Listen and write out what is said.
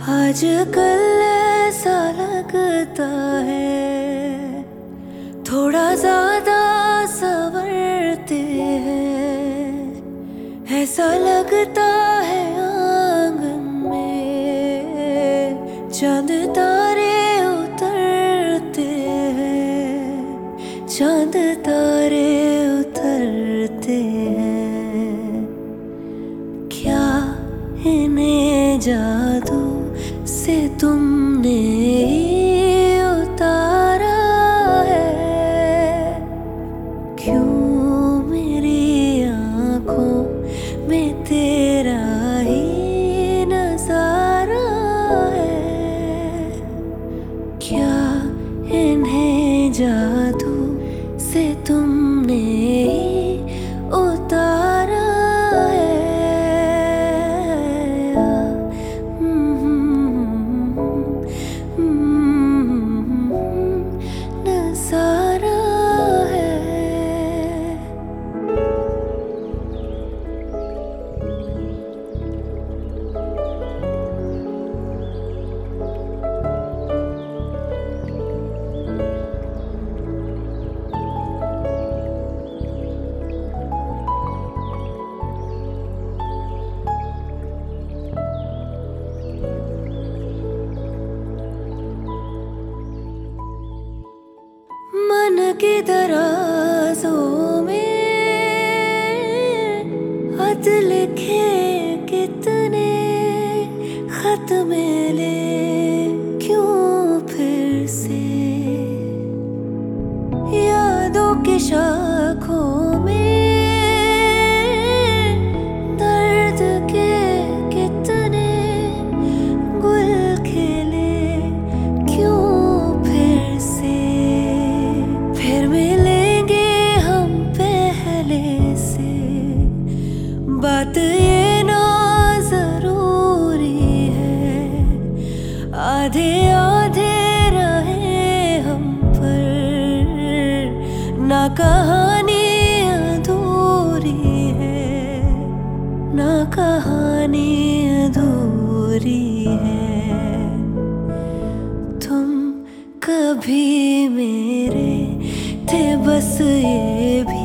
आजकल ऐसा लगता है थोड़ा ज्यादा संवरते हैं। ऐसा लगता है आंगन में चांद तारे उतरते हैं, चांद तारे उतरते हैं। क्या इन्हें जादू से तुमने उतारा है? क्यों मेरी आंखों में तेरा ही नजारा है? क्या इन्हें जादू से तुमने उतारा है? नजारा है। मन की दराजों में खत लिखे कितने, खत मिले क्यों फिर से? यादों की शाखों में दर्द के कितने गुल खिले क्यों फिर से? फिर मिलेंगे हम पहले से, बात ये ना जरूरी है। आधे आधे रहे हम पर, ना कहानी अधूरी है, ना कहानी अधूरी है। तुम कभी मेरे थे बस ये भी